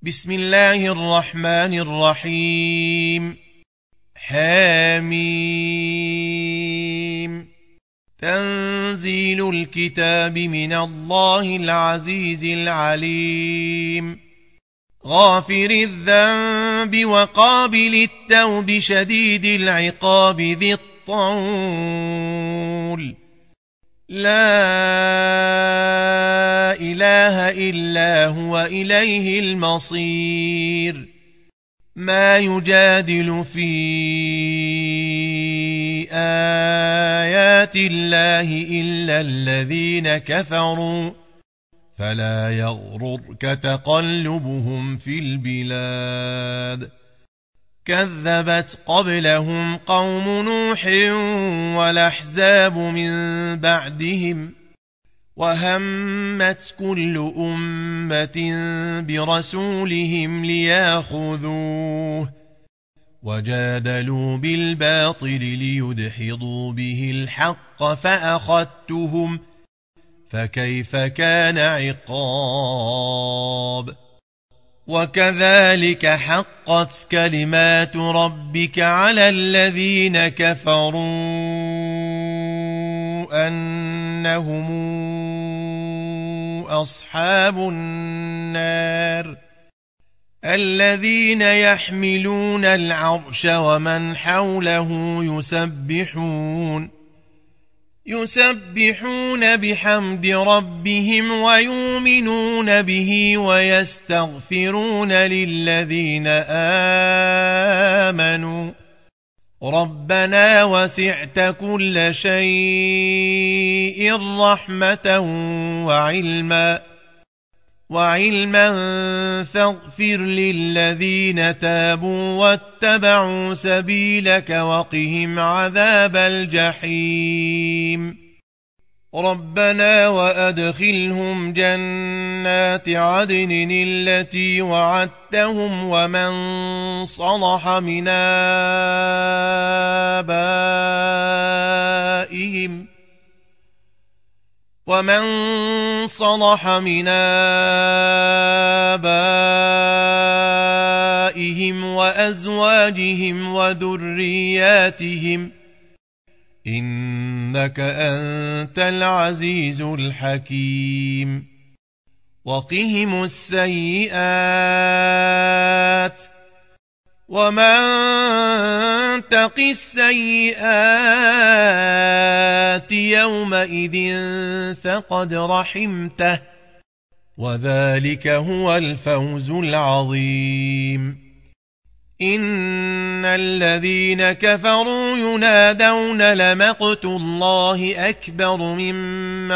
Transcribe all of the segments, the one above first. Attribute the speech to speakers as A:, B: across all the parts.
A: بسم الله الرحمن الرحيم. حميم. تنزيل الكتاب من الله العزيز العليم. غافر الذنب وقابل التوب شديد العقاب ذي الطول. لا إله إلا هو إليه المصير. ما يجادل في آيات الله إلا الذين كفروا فلا يغررك تقلبهم في البلاد. كذبت قبلهم قوم نوح والأحزاب من بعدهم وهمت كل أمة برسولهم ليأخذوه وجادلوا بالباطل ليدحضوا به الحق فأخذتهم فكيف كان عقاب. وكذلك حقت كلمات ربك على الذين كفروا أنهم أصحاب النار. الذين يحملون العرش ومن حوله يسبحون بحمد ربهم ويؤمنون به ويستغفرون للذين آمنوا ربنا وسعت كل شيء رحمة وعلما فاغفر للذين تابوا واتبعوا سبيلك وقهم عذاب الجحيم. ربنا وأدخلهم جنات عدن التي وعدتهم ومن صلح من آبائهم وأزواجهم وذرياتهم إنك أنت العزيز الحكيم. وقهم السيئات ومن تق السيئات يومئذ فقد رحمته وذلك هو الفوز العظيم. إن الذين كفروا ينادون لمقت الله أكبر من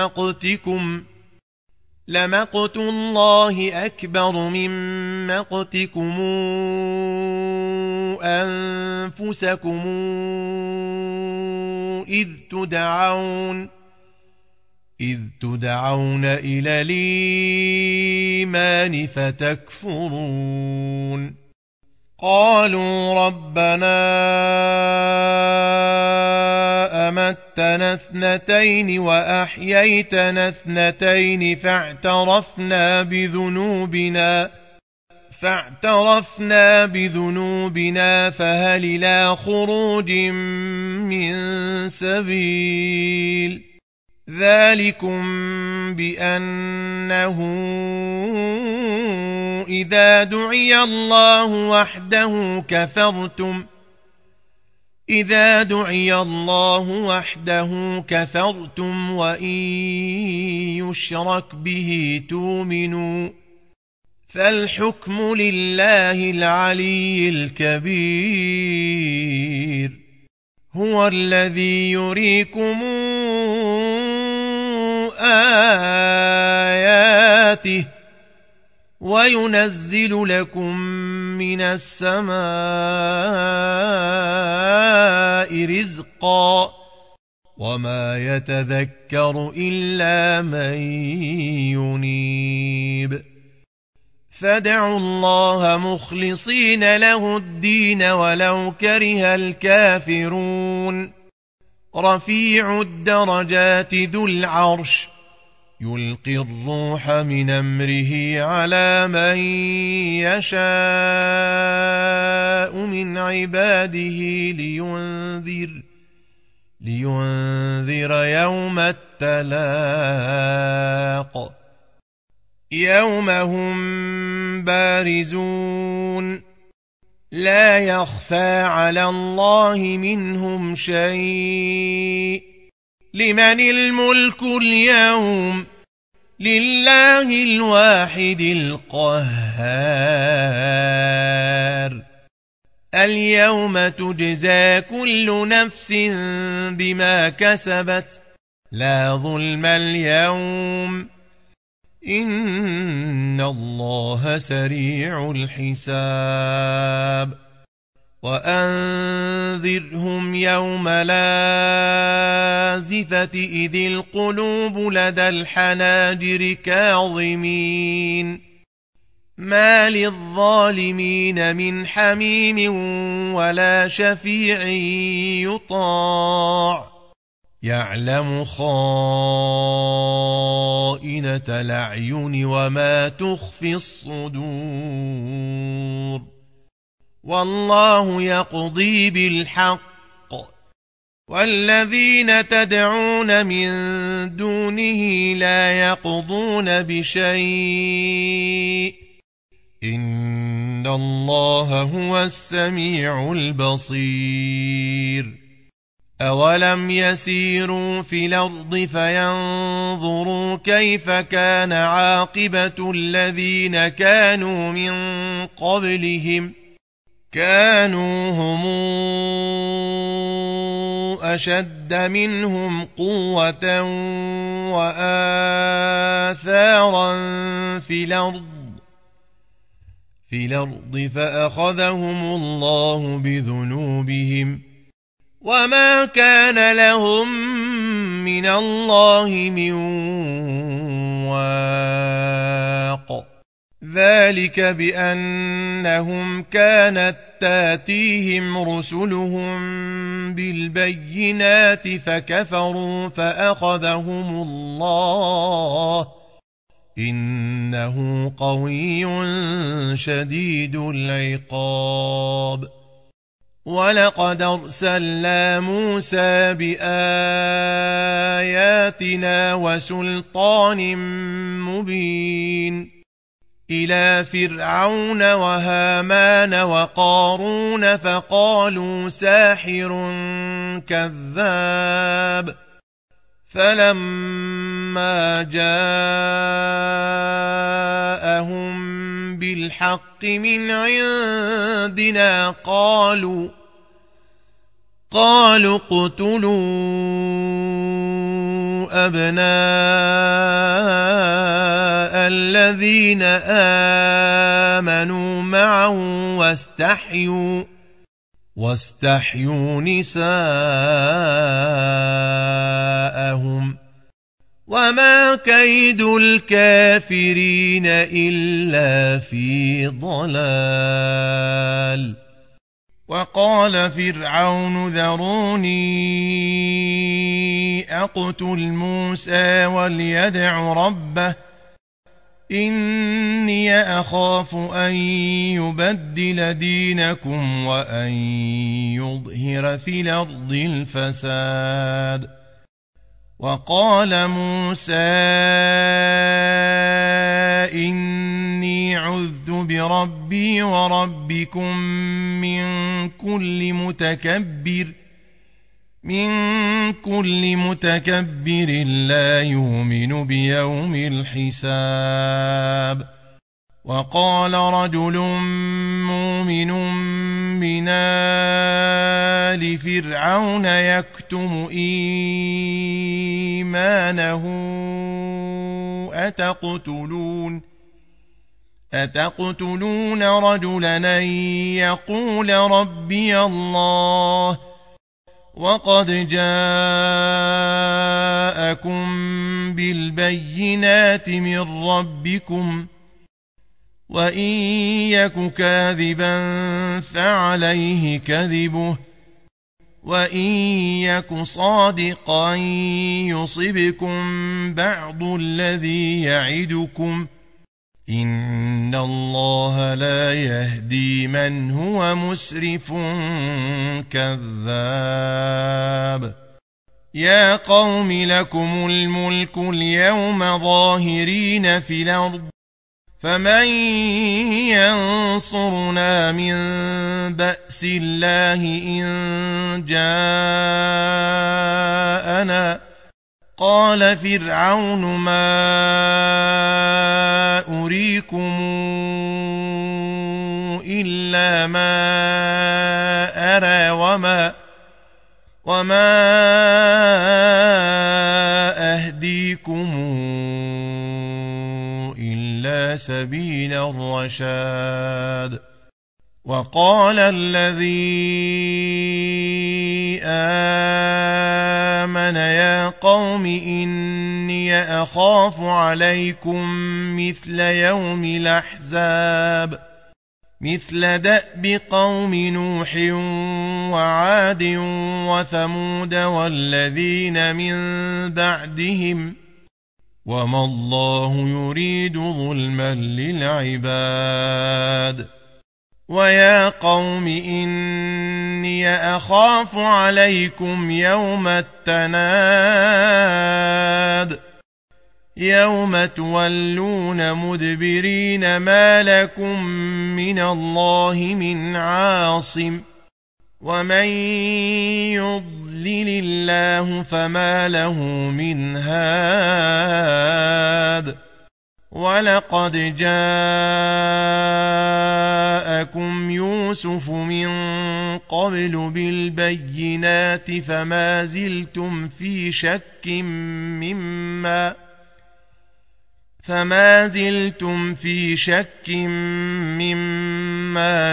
A: مقتكم أنفسكم إذ تدعون إلى الإيمان فتكفرون. قالوا ربنا أمتنا اثنتين وأحييتنا اثنتين فاعترفنا بذنوبنا فهل إلى خروج من سبيل. ذلكم بأنه إذا دعي الله وحده كفرتم وإن يشرك به تؤمنوا فالحكم لله العلي الكبير. هو الذي يريكم آياته وينزل لكم من السماء رزقا وما يتذكر إلا من ينيب. فادعوا الله مخلصين له الدين ولو كره الكافرون. رفيع الدرجات ذو العرش يلقي الروح من أمره على من يشاء من عباده لينذر يوم التلاق يوم هم بارزون لا يخفى على الله منهم شيء لمن الملك اليوم لله الواحد القهار اليوم تجزى كل نفس بما كسبت لا ظلم اليوم إن الله سريع الحساب وأنذرهم يوم الآزفة إذ القلوب لدى الحناجر كاظمين ما للظالمين من حميم ولا شفيع يطاع يعلم خائنة الأعين وما تخفي الصدور والله يقضي بالحق والذين تدعون من دونه لا يقضون بشيء إن الله هو السميع البصير أولم يسيروا في الأرض فينظروا كيف كان عاقبة الذين كانوا من قبلهم كانوا هم أشد منهم قوة وآثارا في الأرض فأخذهم الله بذنوبهم وما كان لهم من الله من واق ذلك بأنهم كانت تاتيهم رسلهم بالبينات فكفروا فأخذهم الله إنه قوي شديد العقاب ولقد أرسلنا موسى بآياتنا وسلطان مبين إلى فرعون وهامان وقارون فقالوا ساحر كذاب فلما جاءهم بالحق من عندنا قالوا اقتلوا أبناء الذين آمنوا معه واستحيوا نساءهم وما كيد الكافرين إلا في ضلال وقال فرعون ذروني أقتل موسى وليدع ربه إني أخاف أن يبدل دينكم وأن يظهر في الأرض الفساد وقال موسى إني عذت بربي وربكم من كل متكبر لا يؤمن بيوم الحساب وقال رجل مؤمن من آل فرعون يكتم إيمانه أتقتلون رجلا أن يقول ربي الله وقد جاءكم بالبينات من ربكم وإن يك كاذبا فعليه كذبه وإن يك صادقا يصبكم بعض الذي يعدكم إن الله لا يهدي من هو مسرف كذاب يا قوم لكم الملك اليوم ظاهرين في الأرض فمن ينصرنا من بأس الله إن جاءنا قال فرعون ما أريكم إلا ما أرى وما أهديكم إلا سبيل الرشاد وقال الذي آمن يا قوم إني أخاف عليكم مثل يوم الأحزاب مثل دأب قوم نوح وعاد وثمود والذين من بعدهم وما الله يريد ظلما للعباد ويا قوم إني أخاف عليكم يوم التناد يوم تولون مدبرين ما لكم من الله من عاصم ومن يضلل الله فما له من هاد ولقد جاءكم يوسف من قبل بالبينات فما زلتم في شك مما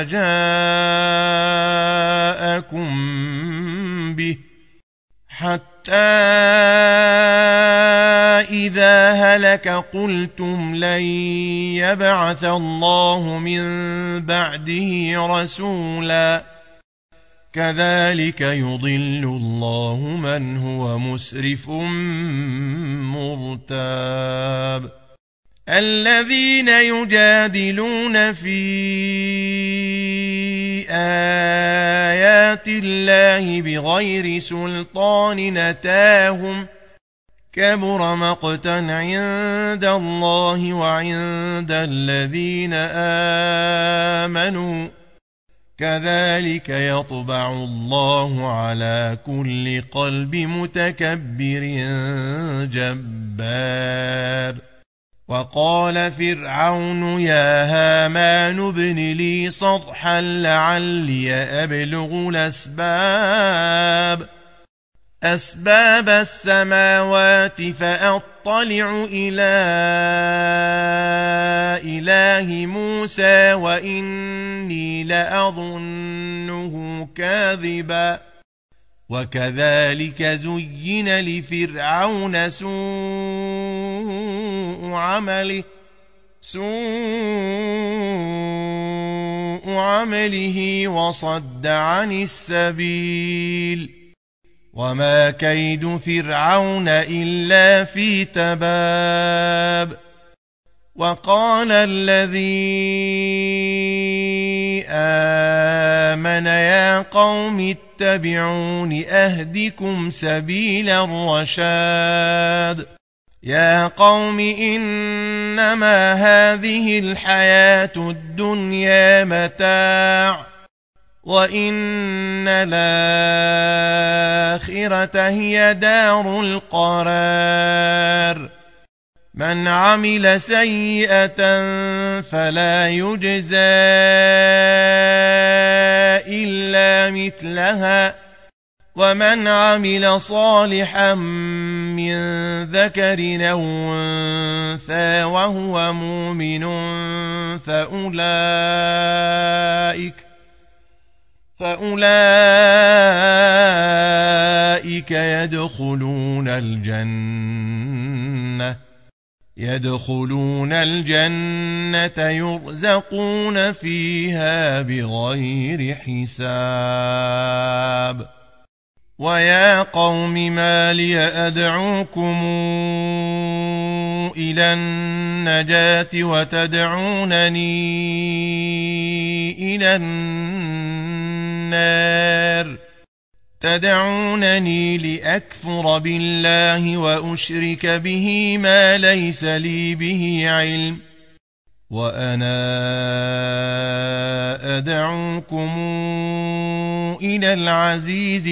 A: جاءكم به حتى إذا هلك قلتم لن يبعث الله من بعده رسولا كذلك يضل الله من هو مسرف مرتاب الذين يجادلون في آيات الله بغير سلطان أتاهم كبر مقتا عند الله وعند الذين آمنوا كذلك يطبع الله على كل قلب متكبر جبار وقال فرعون يا هامان ابن لي صرحا لعلي أبلغ أسباب السماوات فأطلع إلى إله موسى وإني لأظنه كاذبا وكذلك زين لفرعون سوء عمله وصد عن السبيل وما كيد فرعون إلا في تباب وقال الذي آمن يا قوم اتبعون أهدكم سبيل الرشاد يا قوم إنما هذه الحياة الدنيا متاع وإن الآخرة هي دار القرار من عمل سيئة فلا يجزى إلا مثلها ومن عمل صالحا من ذكر أو أنثى وهو مؤمن فأولئك يدخلون الجنة يرزقون فيها بغير حساب ويا قوم ما لي أدعوكم إلى النجاة وتدعونني إلى النار تدعونني لأكفر بالله وأشرك به ما ليس لي به علم وأنا أدعوكم إلى العزيز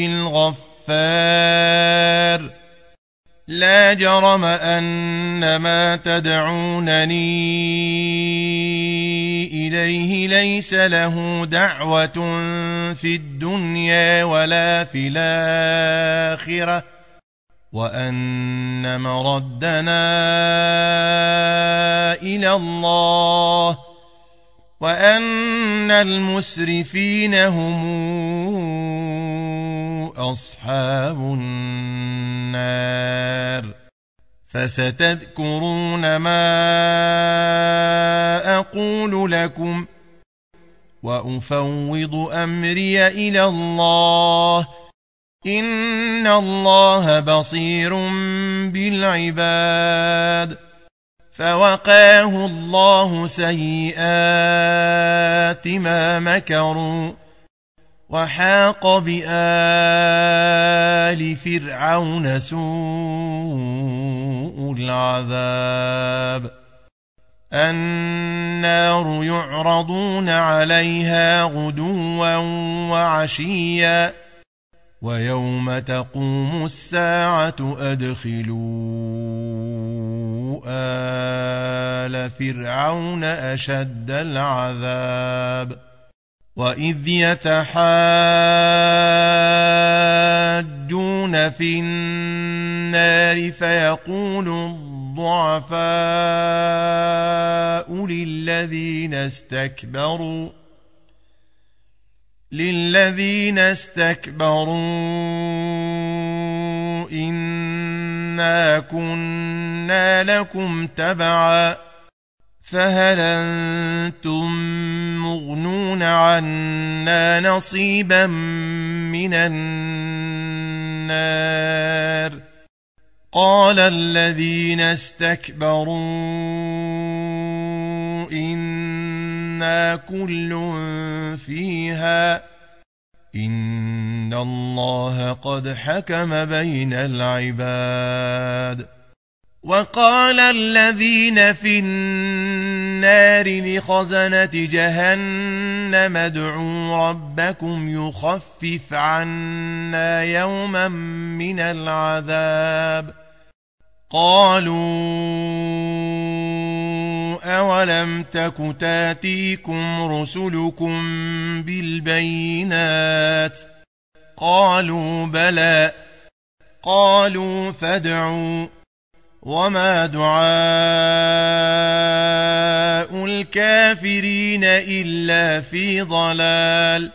A: الغفار لا جرم أن ما تدعونني إليه ليس له دعوة في الدنيا ولا في الآخرة وأن مردنا إلى الله وأن المسرفين هم أصحاب النار فستذكرون ما أقول لكم وأفوض أمري إلى الله إن الله بصير بالعباد فوقاه الله سيئات ما مكروا وحاق بآل فرعون سوء العذاب النار يعرضون عليها غدوا وعشيا ويوم تقوم الساعة أدخلوا آل فرعون أشد العذاب وإذ يتحاجون في النار فيقول الضعفاء للذين استكبروا إنا كنا لكم تبعا فهل أنتم مغنون عنا نصيبا من النار قال الذين استكبروا إنا كل فيها إن الله قد حكم بين العباد وقال الذين في النار لخزنة جهنم ادعوا ربكم يخفف عنا يوما من العذاب قالوا أولم تك تاتيكم رسلكم بالبينات قالوا بلى قالوا فادعوا وما دعاء الكافرين إلا في ضلال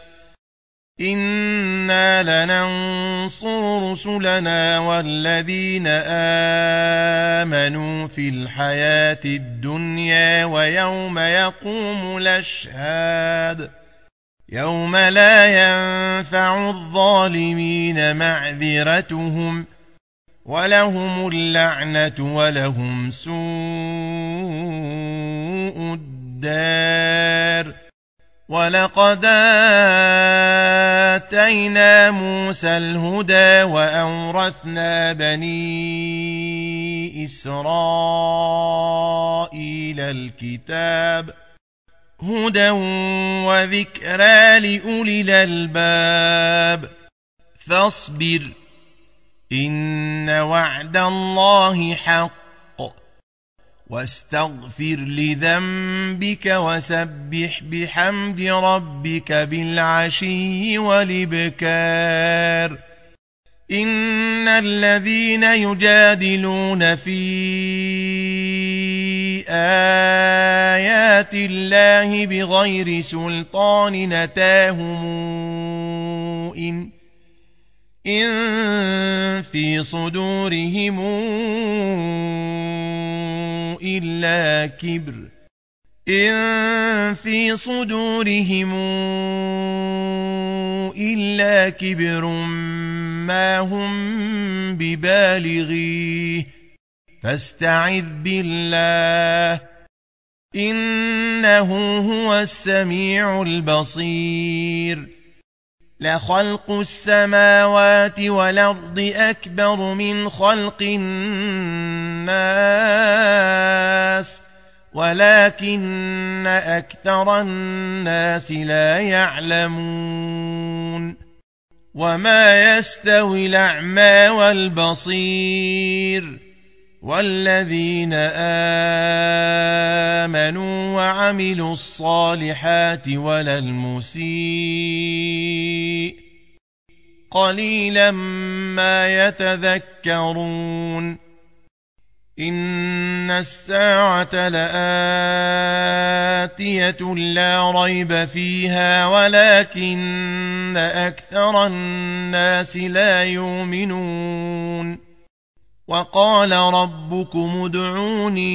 A: إنا لننصر رسلنا والذين آمنوا في الحياة الدنيا ويوم يقوم الأشهاد يوم لا ينفع الظالمين معذرتهم ولهم اللعنة ولهم سوء الدار ولقد آتينا موسى الهدى وأورثنا بني إسرائيل الكتاب هدى وذكرى لأولي الألباب فاصبر إن وعد الله حق واستغفر لذنبك وسبح بحمد ربك بالعشي والإبكار إن الذين يجادلون في آيات الله بغير سلطان أتاهم إن في صدورهم إلا كبر إن في صدورهم إلا كبر ما هم ببالغيه فاستعذ بالله إنه هو السميع البصير لخلق السماوات والأرض أكبر من خلق الناس ولكن أكثر الناس لا يعلمون وما يستوي الأعمى والبصير والذين آمنوا وعملوا الصالحات ولا المسيء قليلا ما يتذكرون إن الساعة لآتية لا ريب فيها ولكن أكثر الناس لا يؤمنون وقال ربكم ادعوني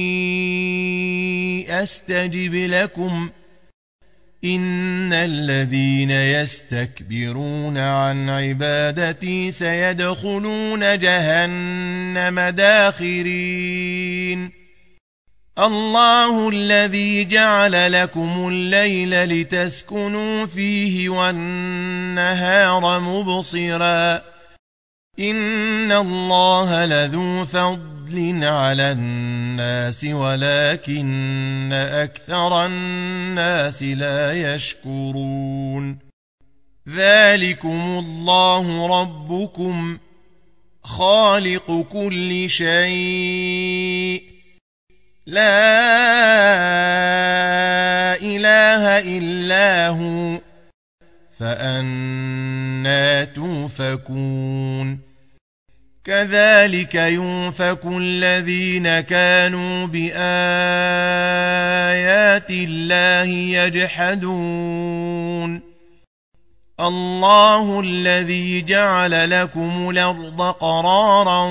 A: أستجب لكم إن الذين يستكبرون عن عبادتي سيدخلون جهنم داخرين الله الذي جعل لكم الليل لتسكنوا فيه والنهار مبصرا إن الله لذو فضل على الناس ولكن أكثر الناس لا يشكرون ذلكم الله ربكم خالق كل شيء لا إله إلا هو فأنى توفكون كذلك يؤفك الذين كانوا بآيات الله يجحدون الله الذي جعل لكم الأرض قرارا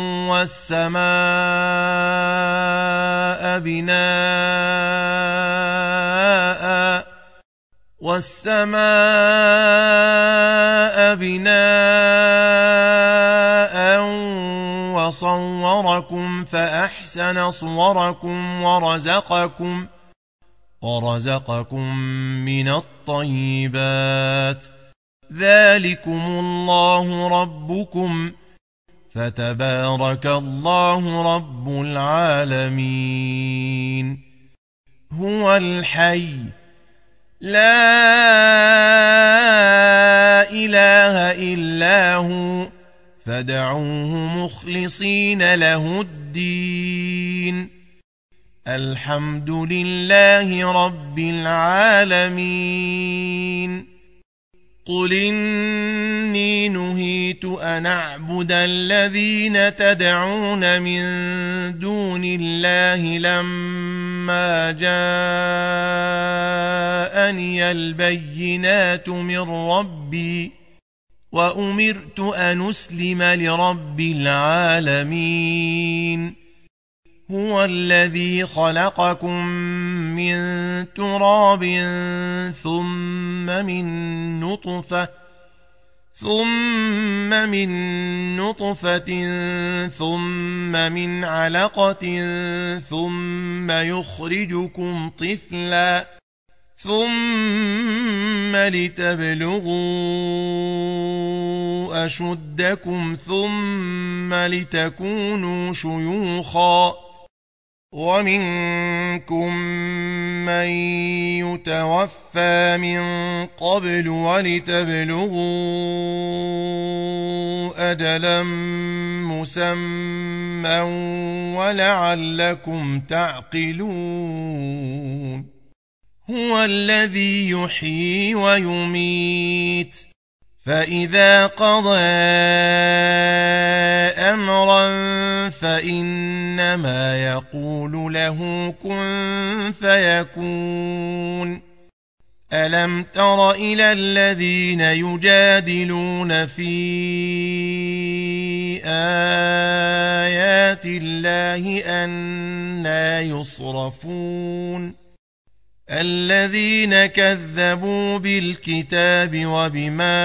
A: والسماء بناء وصوركم فأحسن صوركم ورزقكم من الطيبات ذلكم الله ربكم فتبارك الله رب العالمين هو الحي لا إله إلا هو فادعوه مخلصين له الدين الحمد لله رب العالمين قل إني نهيت أن أعبد الذين تدعون من دون الله لما جاءني البينات من ربي وأمرت أن أسلم لرب العالمين هو الذي خلقكم من تراب ثم من نطفة ثم من علقة ثم يخرجكم طفلا ثم لتبلغوا أشدكم ثم لتكونوا شيوخا ومنكم من يتوفى من قبل ولتبلغوا أجلا مسمى ولعلكم تعقلون هو الذي يحيي ويميت فإذا قضى أمرا فإنما يقول له كن فيكون ألم تر إلى الذين يجادلون في آيات الله أنى يصرفون الذين كذبوا بالكتاب وبما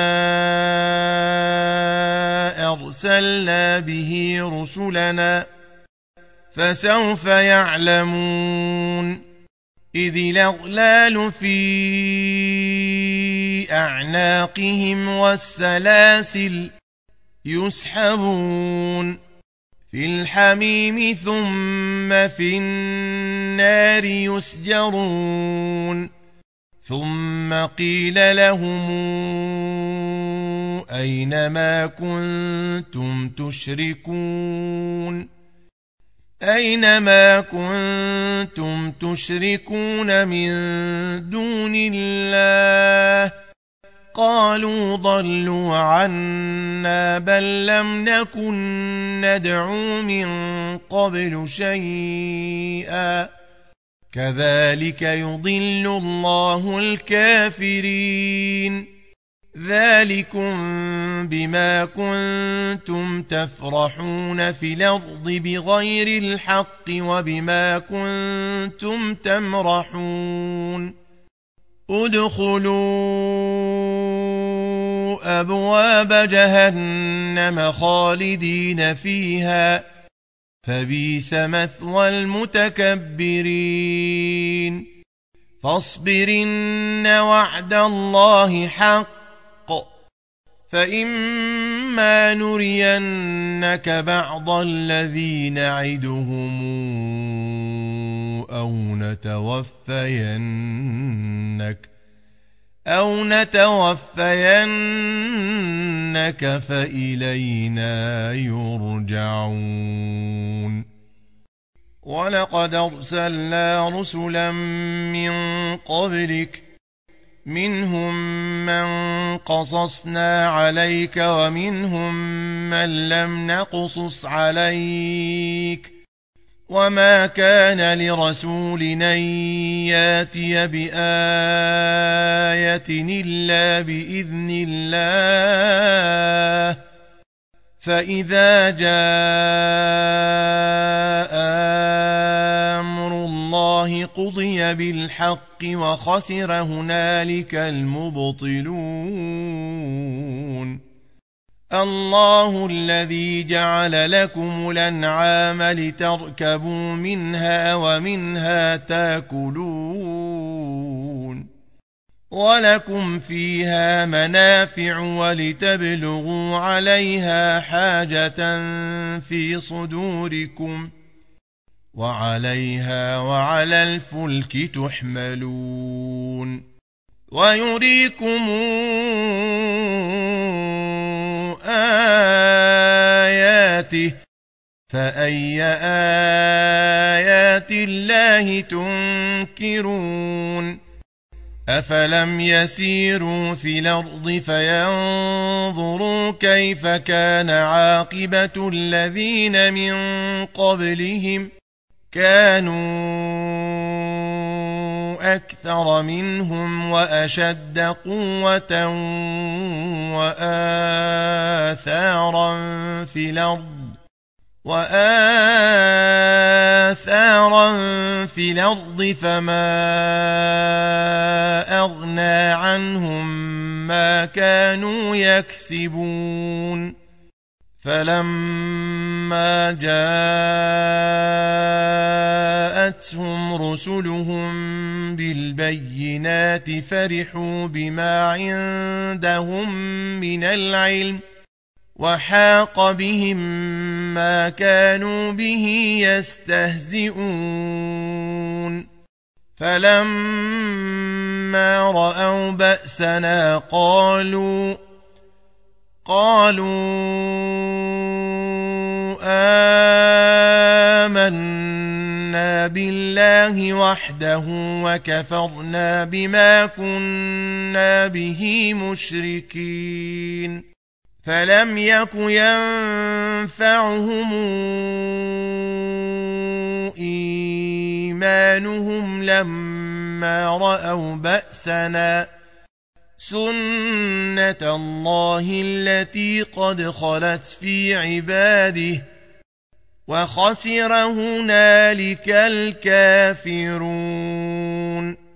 A: أرسلنا به رسلنا فسوف يعلمون إذ الأغلال في أعناقهم والسلاسل يسحبون في الحميم ثم في النار يسجرون ثم قيل لهم أينما كنتم تشركون من دون الله قالوا ضلوا عنا بل لم نكن ندعو من قبل شيئا كذلك يضل الله الكافرين ذلكم بما كنتم تفرحون في الأرض بغير الحق وبما كنتم تمرحون ادخلوا أبواب جهنم خالدين فيها فبئس مثوى المتكبرين فاصبر إن وعد الله حق فإما نرينك بعض الذي نعدهم أو نتوفينك فإلينا يرجعون ولقد أرسلنا رسلا من قبلك منهم من قصصنا عليك ومنهم من لم نقصص عليك وما كان لرسول أن ياتي بآية إلا بإذن الله فإذا جاء أمر الله قضي بالحق وخسر هنالك المبطلون الله الذي جعل لكم الأنعام لتركبوا منها ومنها تاكلون ولكم فيها منافع ولتبلغوا عليها حاجة في صدوركم وعليها وعلى الفلك تحملون ويريكم آياته فأي آيات الله تنكرون أفلم يسيروا في الأرض فينظروا كيف كان عاقبة الذين من قبلهم كانوا أكثر منهم وأشد قوة وآثارا في الأرض فما أغنى عنهم ما كانوا يكسبون فلما جاءتهم رسلهم بالبينات فرحوا بما عندهم من العلم وحاق بهم ما كانوا به يستهزئون فلما رأوا بأسنا قالوا آمنا بالله وحده وكفرنا بما كنا به مشركين فلم يك ينفعهم إيمانهم لما رأوا بأسنا سنة الله التي قد خلت في عباده وخسر هنالك الكافرون